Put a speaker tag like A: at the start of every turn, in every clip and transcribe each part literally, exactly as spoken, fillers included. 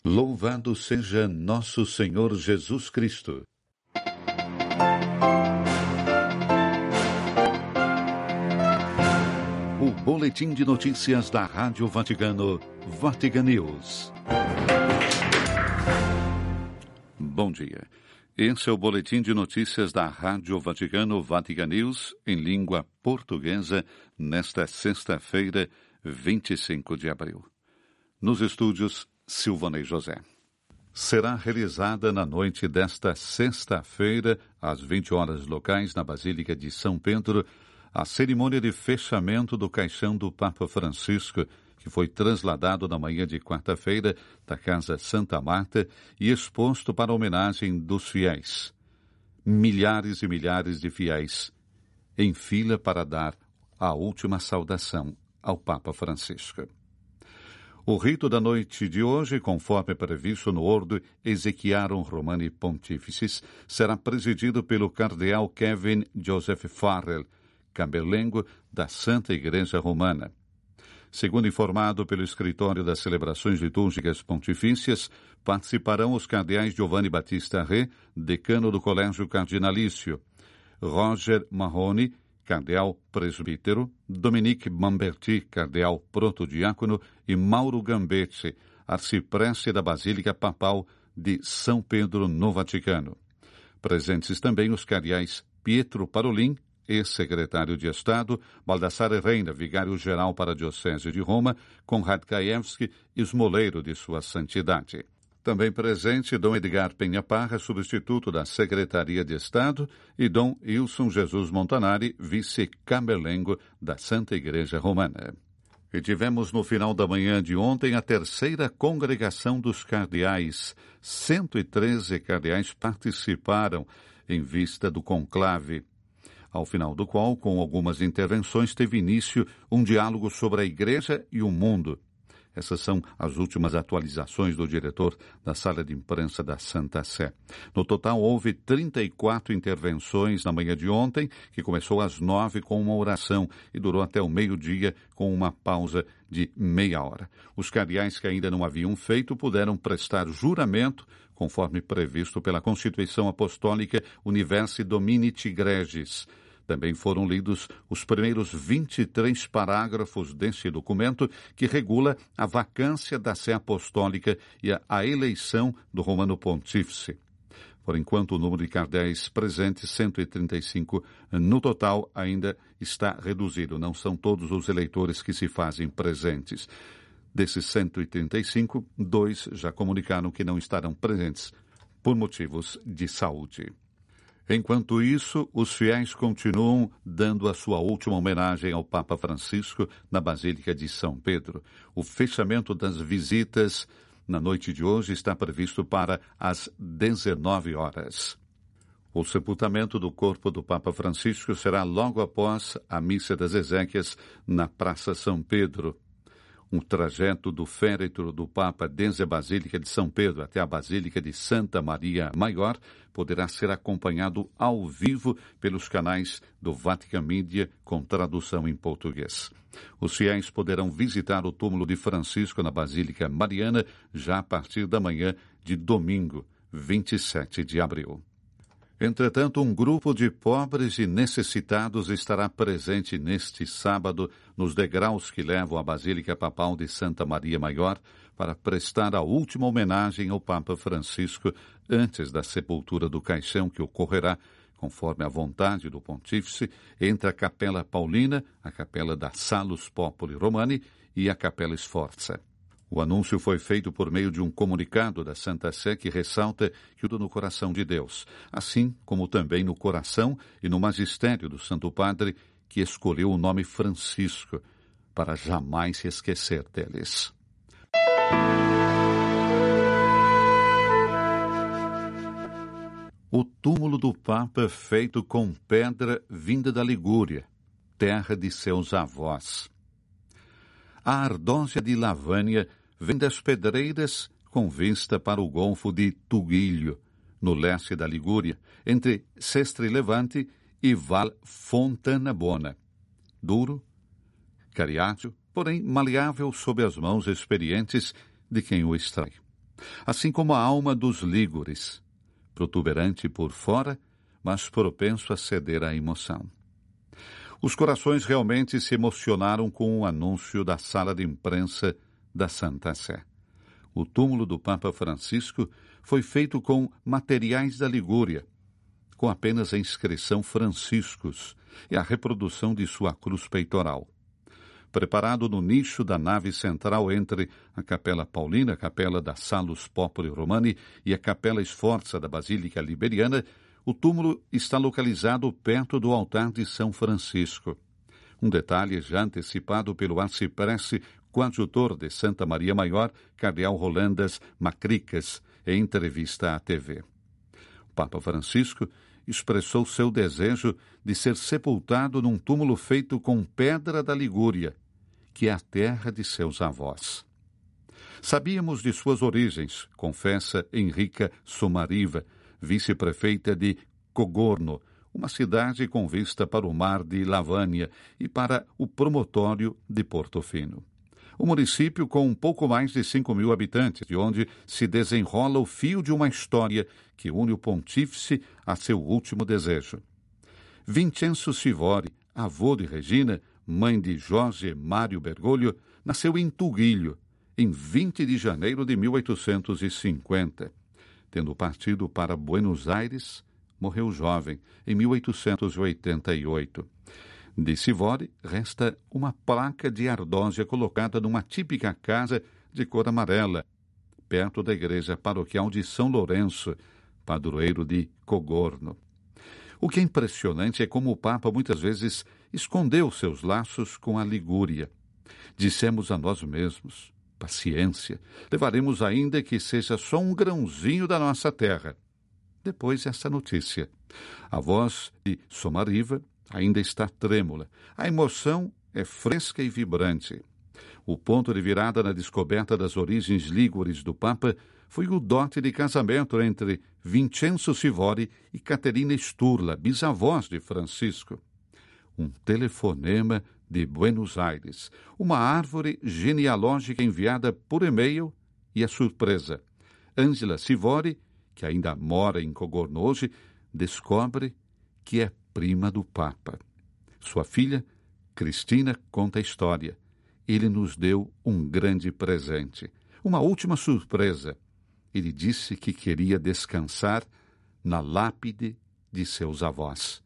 A: Louvado seja nosso Senhor Jesus Cristo. O boletim de notícias da Rádio Vaticano, Vatican News. Bom dia. Esse é o boletim de notícias da Rádio Vaticano, Vatican News, em língua portuguesa, nesta sexta-feira, vinte e cinco de abril. Nos estúdios, Silvanei José. Será realizada na noite desta sexta-feira, às vinte horas locais, na Basílica de São Pedro, a cerimônia de fechamento do caixão do Papa Francisco, que foi trasladado na manhã de quarta-feira da Casa Santa Marta e exposto para homenagem dos fiéis. Milhares e milhares de fiéis em fila para dar a última saudação ao Papa Francisco. O rito da noite de hoje, conforme previsto no Ordo Exequiarum Romani Pontificis, será presidido pelo cardeal Kevin Joseph Farrell, cabelengo da Santa Igreja Romana. Segundo informado pelo Escritório das Celebrações Litúrgicas Pontifícias, participarão os cardeais Giovanni Battista Re, decano do Colégio Cardinalício, Roger Mahony, cardeal presbítero, Dominique Mamberti, cardeal protodiácono, e Mauro Gambetti, arcipreste da Basílica Papal de São Pedro, no Vaticano. Presentes também os cardeais Pietro Parolin, ex-secretário de Estado, Baldassare Reina, vigário-geral para a Diocese de Roma, Konrad Krajewski, esmoleiro de Sua Santidade. Também presente Dom Edgar Penha Parra, substituto da Secretaria de Estado, e Dom Ilson Jesus Montanari, vice-cabelengo da Santa Igreja Romana. E tivemos no final da manhã de ontem a terceira congregação dos cardeais. cento e treze cardeais participaram em vista do conclave, ao final do qual, com algumas intervenções, teve início um diálogo sobre a Igreja e o mundo. Essas são as últimas atualizações do diretor da Sala de Imprensa da Santa Sé. No total, houve trinta e quatro intervenções na manhã de ontem, que começou às nove com uma oração e durou até o meio-dia com uma pausa de meia hora. Os cardeais que ainda não haviam feito puderam prestar juramento, conforme previsto pela Constituição Apostólica Universi Dominiti Gregis. Também foram lidos os primeiros vinte e três parágrafos deste documento que regula a vacância da sé apostólica e a, a eleição do Romano Pontífice. Por enquanto, o número de cardeais presentes, cento e trinta e cinco no total, ainda está reduzido. Não são todos os eleitores que se fazem presentes. Desses cento e trinta e cinco, dois já comunicaram que não estarão presentes por motivos de saúde. Enquanto isso, os fiéis continuam dando a sua última homenagem ao Papa Francisco na Basílica de São Pedro. O fechamento das visitas na noite de hoje está previsto para as dezenove horas. O sepultamento do corpo do Papa Francisco será logo após a Missa das Exéquias na Praça São Pedro. Um trajeto do féretro do Papa desde a Basílica de São Pedro até a Basílica de Santa Maria Maior poderá ser acompanhado ao vivo pelos canais do Vatican Media com tradução em português. Os fiéis poderão visitar o túmulo de Francisco na Basílica Mariana já a partir da manhã de domingo, vinte e sete de abril. Entretanto, um grupo de pobres e necessitados estará presente neste sábado nos degraus que levam à Basílica Papal de Santa Maria Maior para prestar a última homenagem ao Papa Francisco antes da sepultura do caixão que ocorrerá, conforme a vontade do Pontífice, entre a Capela Paulina, a Capela da Salus Populi Romani e a Capela Sforza. O anúncio foi feito por meio de um comunicado da Santa Sé que ressalta que tudo no coração de Deus, assim como também no coração e no magistério do Santo Padre, que escolheu o nome Francisco, para jamais se esquecer deles. O túmulo do Papa feito com pedra vinda da Ligúria, terra de seus avós. A ardósia de Lavânia vem das pedreiras com vista para o Golfo de Tuguilho, no leste da Ligúria, entre Sestre Levante e Val Fontanabona. Duro, cariáceo, porém maleável sob as mãos experientes de quem o extrai. assim como a alma dos lígures, protuberante por fora, mas propenso a ceder à emoção. Os corações realmente se emocionaram com o anúncio da sala de imprensa da Santa Sé. O túmulo do Papa Francisco foi feito com materiais da Ligúria, com apenas a inscrição Franciscus e a reprodução de sua cruz peitoral. Preparado no nicho da nave central entre a Capela Paulina, a Capela da Salus Populi Romani e a Capela Sforza da Basílica Liberiana, o túmulo está localizado perto do altar de São Francisco. Um detalhe já antecipado pelo arcipreste coadjutor de Santa Maria Maior, cardeal Rolandas Macricas, em entrevista à T V. O Papa Francisco expressou seu desejo de ser sepultado num túmulo feito com pedra da Ligúria, que é a terra de seus avós. Sabíamos de suas origens, confessa Enrica Somariva, vice-prefeita de Cogorno, uma cidade com vista para o mar de Lavânia e para o promontório de Portofino. O município com um pouco mais de cinco mil habitantes, de onde se desenrola o fio de uma história que une o pontífice a seu último desejo. Vincenzo Sivori, avô de Regina, mãe de Jorge Mário Bergoglio, nasceu em Tuguilho, em vinte de janeiro de mil oitocentos e cinquenta. Tendo partido para Buenos Aires, morreu jovem, em mil oitocentos e oitenta e oito. De Sivori resta uma placa de ardósia colocada numa típica casa de cor amarela, perto da igreja paroquial de São Lourenço, padroeiro de Cogorno. O que é impressionante é como o Papa muitas vezes escondeu seus laços com a Ligúria. Dissemos a nós mesmos: paciência, levaremos ainda que seja só um grãozinho da nossa terra. Depois essa notícia. A voz de Somariva ainda está trêmula. A emoção é fresca e vibrante. O ponto de virada na descoberta das origens lígures do Papa foi o dote de casamento entre Vincenzo Sivori e Caterina Sturla, bisavós de Francisco. Um telefonema de Buenos Aires, uma árvore genealógica enviada por e-mail e a surpresa. Ângela Sivori, que ainda mora em Cogorno hoje, descobre que é prima do Papa. Sua filha, Cristina, conta a história. Ele nos deu um grande presente, uma última surpresa. Ele disse que queria descansar na lápide de seus avós.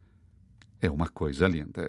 A: É uma coisa linda.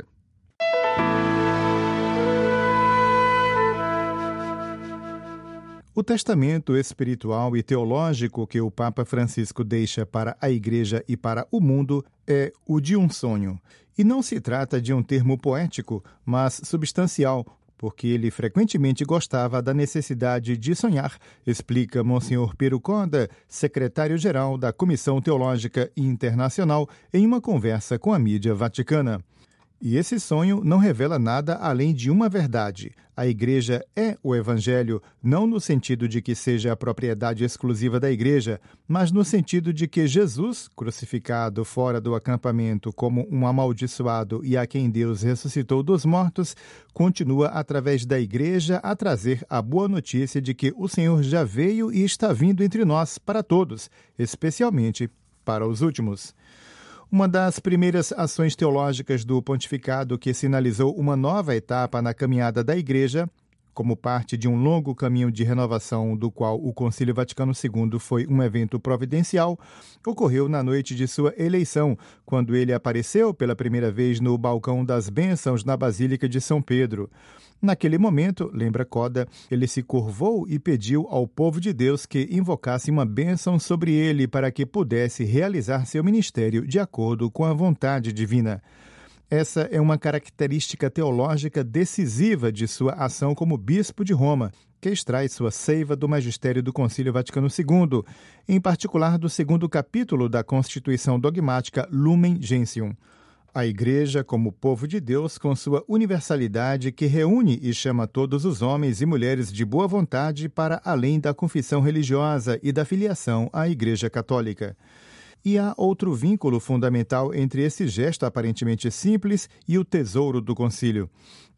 B: O testamento espiritual e teológico que o Papa Francisco deixa para a Igreja e para o mundo é o de um sonho. E não se trata de um termo poético, mas substancial, porque ele frequentemente gostava da necessidade de sonhar, explica Monsenhor Piero Coda, secretário-geral da Comissão Teológica Internacional, em uma conversa com a mídia vaticana. E esse sonho não revela nada além de uma verdade. A Igreja é o Evangelho, não no sentido de que seja a propriedade exclusiva da Igreja, mas no sentido de que Jesus, crucificado fora do acampamento como um amaldiçoado e a quem Deus ressuscitou dos mortos, continua através da Igreja a trazer a boa notícia de que o Senhor já veio e está vindo entre nós para todos, especialmente para os últimos. Uma das primeiras ações teológicas do pontificado que sinalizou uma nova etapa na caminhada da Igreja, como parte de um longo caminho de renovação do qual o Concílio Vaticano segundo foi um evento providencial, ocorreu na noite de sua eleição, quando ele apareceu pela primeira vez no balcão das bênçãos na Basílica de São Pedro. Naquele momento, lembra Coda, ele se curvou e pediu ao povo de Deus que invocasse uma bênção sobre ele para que pudesse realizar seu ministério de acordo com a vontade divina. Essa é uma característica teológica decisiva de sua ação como bispo de Roma, que extrai sua seiva do magistério do Concílio Vaticano segundo, em particular do segundo capítulo da Constituição Dogmática Lumen Gentium. A Igreja, como povo de Deus, com sua universalidade que reúne e chama todos os homens e mulheres de boa vontade para além da confissão religiosa e da filiação à Igreja Católica. E há outro vínculo fundamental entre esse gesto aparentemente simples e o tesouro do concílio.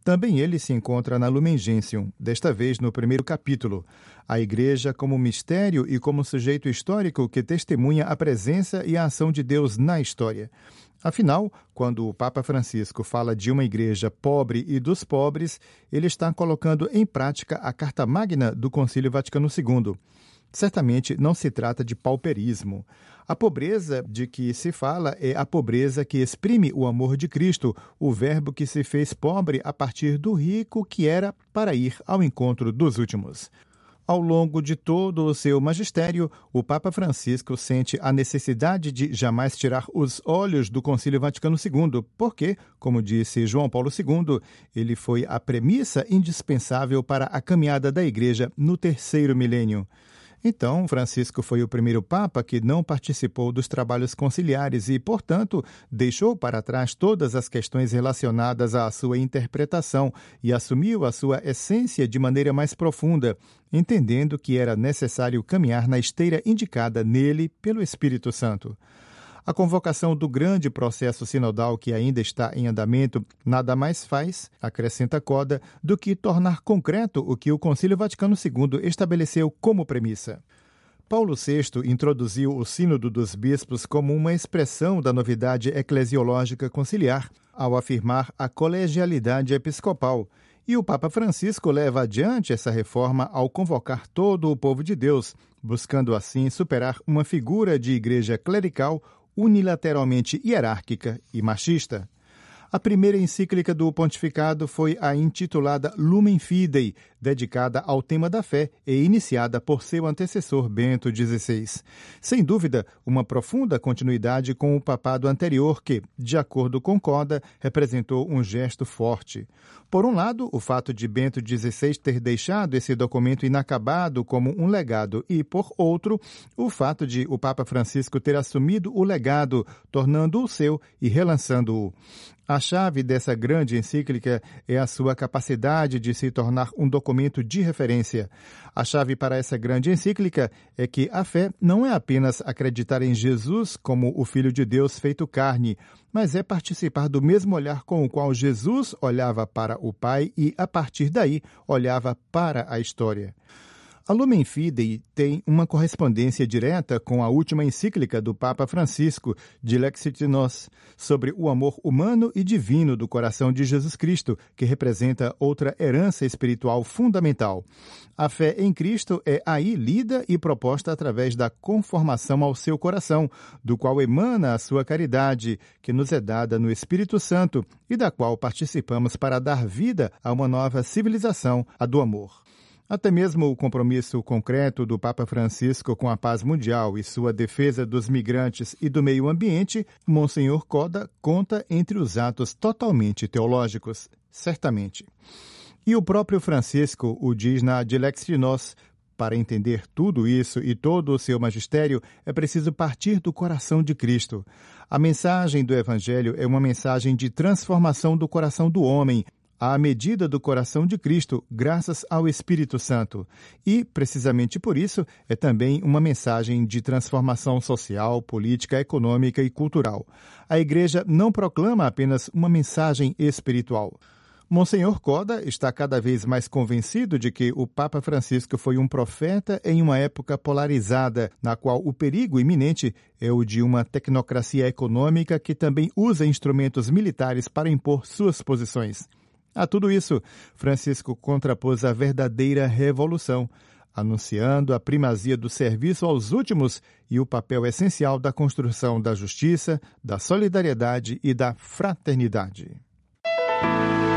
B: Também ele se encontra na Lumen Gentium, desta vez no primeiro capítulo. A Igreja como mistério e como sujeito histórico que testemunha a presença e a ação de Deus na história. Afinal, quando o Papa Francisco fala de uma igreja pobre e dos pobres, ele está colocando em prática a Carta Magna do Concílio Vaticano segundo. Certamente não se trata de pauperismo. A pobreza de que se fala é a pobreza que exprime o amor de Cristo, o Verbo que se fez pobre a partir do rico que era para ir ao encontro dos últimos. Ao longo de todo o seu magistério, o Papa Francisco sente a necessidade de jamais tirar os olhos do Concílio Vaticano segundo, porque, como disse João Paulo segundo, ele foi a premissa indispensável para a caminhada da Igreja no terceiro milênio. Então, Francisco foi o primeiro Papa que não participou dos trabalhos conciliares e, portanto, deixou para trás todas as questões relacionadas à sua interpretação e assumiu a sua essência de maneira mais profunda, entendendo que era necessário caminhar na esteira indicada nele pelo Espírito Santo. A convocação do grande processo sinodal que ainda está em andamento nada mais faz, acrescenta Coda, do que tornar concreto o que o Concílio Vaticano segundo estabeleceu como premissa. Paulo sexto introduziu o Sínodo dos Bispos como uma expressão da novidade eclesiológica conciliar, ao afirmar a colegialidade episcopal, e o Papa Francisco leva adiante essa reforma ao convocar todo o povo de Deus, buscando assim superar uma figura de igreja clerical unilateralmente hierárquica e machista. A primeira encíclica do pontificado foi a intitulada Lumen Fidei, dedicada ao tema da fé e iniciada por seu antecessor Bento dezesseis. Sem dúvida, uma profunda continuidade com o papado anterior que, de acordo com Coda, representou um gesto forte. Por um lado, o fato de Bento dezesseis ter deixado esse documento inacabado como um legado e, por outro, o fato de o Papa Francisco ter assumido o legado, tornando-o seu e relançando-o. A chave dessa grande encíclica é a sua capacidade de se tornar um documento de referência. A chave para essa grande encíclica é que a fé não é apenas acreditar em Jesus como o Filho de Deus feito carne, mas é participar do mesmo olhar com o qual Jesus olhava para o Pai e, a partir daí, olhava para a história. A Lumen Fidei tem uma correspondência direta com a última encíclica do Papa Francisco, Dilexit Nos, sobre o amor humano e divino do coração de Jesus Cristo, que representa outra herança espiritual fundamental. A fé em Cristo é aí lida e proposta através da conformação ao seu coração, do qual emana a sua caridade, que nos é dada no Espírito Santo e da qual participamos para dar vida a uma nova civilização, a do amor. Até mesmo o compromisso concreto do Papa Francisco com a paz mundial e sua defesa dos migrantes e do meio ambiente, Monsenhor Coda conta entre os atos totalmente teológicos, certamente. E o próprio Francisco o diz na Dilexit Nos: para entender tudo isso e todo o seu magistério, é preciso partir do coração de Cristo. A mensagem do Evangelho é uma mensagem de transformação do coração do homem, à medida do coração de Cristo, graças ao Espírito Santo. E, precisamente por isso, é também uma mensagem de transformação social, política, econômica e cultural. A Igreja não proclama apenas uma mensagem espiritual. Monsenhor Coda está cada vez mais convencido de que o Papa Francisco foi um profeta em uma época polarizada, na qual o perigo iminente é o de uma tecnocracia econômica que também usa instrumentos militares para impor suas posições. A tudo isso, Francisco contrapôs a verdadeira revolução, anunciando a primazia do serviço aos últimos e o papel essencial da construção da justiça, da solidariedade e da fraternidade.